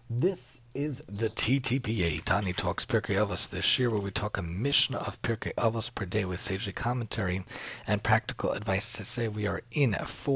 This is the TTPA, Tani Talks Pirkei Avos, this year where we talk a Mishnah of Pirkei Avos per day with sagely commentary and practical advice. To say we are in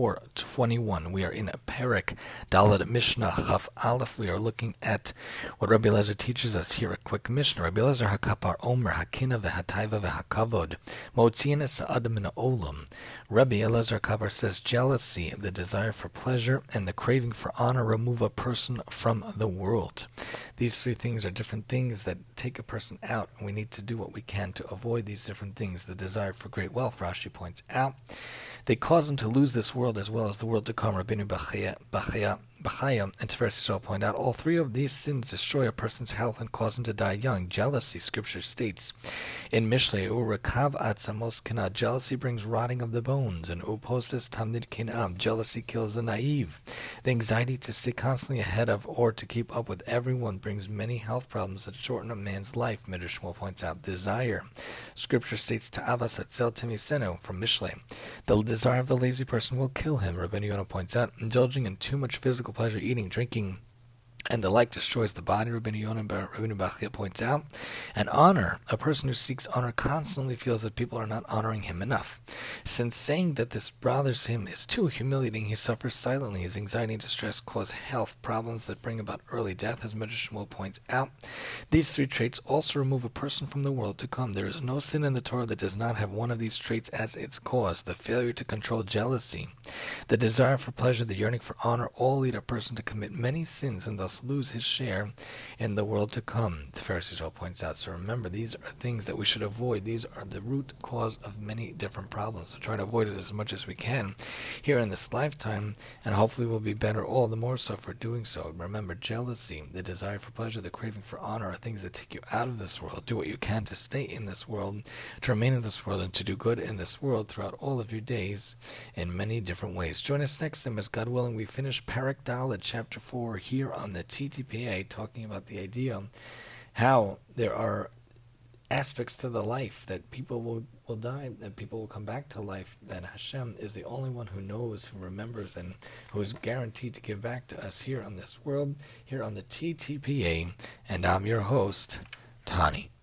421. We are in Perek Dalet Mishnah Chaf Aleph. We are looking at what Rabbi Eliezer teaches us here. A quick Mishnah. Rabbi Eliezer Hakapar Omer Hakina veHataiva veHakavod Motziin Sa'adam min Olam. Rabbi Eliezer Hakapar says jealousy, the desire for pleasure, and the craving for honor remove a person from the world. These three things are different things that take a person out, and we need to do what we can to avoid these different things. The desire for great wealth, Rashi points out, they cause him to lose this world as well as the world to come. Rabbeinu Bachaya and Tiferes Yisrael point out all three of these sins destroy a person's health and cause him to die young. Jealousy, Scripture states in Mishlei, Urakav atzamos kinah, jealousy brings rotting of the bones, and uposes tamnid kinah, jealousy kills the naive. The anxiety to stay constantly ahead of or to keep up with everyone brings many health problems that shorten a man's life. Midrash Shmuel points out desire. Scripture states ta'avas atzel timisenu from Mishlei, the desire of the lazy person will kill him. Rabbeinu Yonah points out indulging in too much physical pleasure, eating, drinking, and the like destroys the body. Rabbeinu Yonah and Rabbeinu Bachia points out, and honor, a person who seeks honor constantly feels that people are not honoring him enough. Since saying that this bothers him is too humiliating, he suffers silently. His anxiety and distress cause health problems that bring about early death, as Midrash Shmuel points out. These three traits also remove a person from the world to come. There is no sin in the Torah that does not have one of these traits as its cause. The failure to control jealousy, the desire for pleasure, the yearning for honor, all lead a person to commit many sins and thus lose his share in the world to come. Tiferes Yisrael points out. So remember, these are things that we should avoid. These are the root cause of many different problems. So try to avoid it as much as we can here in this lifetime, and hopefully we'll be better all the more so for doing so. Remember, jealousy, the desire for pleasure, the craving for honor are things that take you out of this world. Do what you can to stay in this world, to remain in this world, and to do good in this world throughout all of your days in many different ways. Join us next time as God willing we finish Perek Dalet chapter 4 here on the TTPA, talking about the idea how there are aspects to the life that people will die, that people will come back to life, that Hashem is the only one who knows, who remembers, and who is guaranteed to give back to us here on this world, here on the TTPA. And I'm your host, Tani.